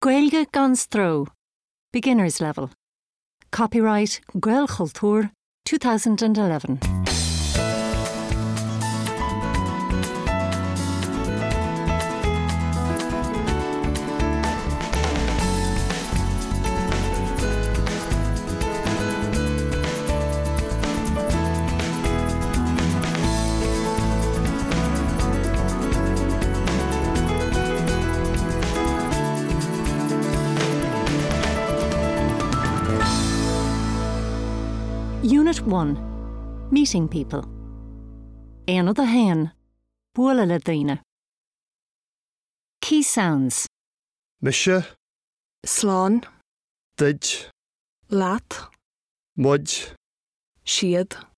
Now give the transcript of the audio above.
Gaeilge gan Stro, beginner's level. Copyright Gael Chultúr 2011. Unit 1. Meeting people. Éanad a hain. Bualadh le daoine. Key sounds. Misha, Slán, Dij, Leat, Mudge, Siad,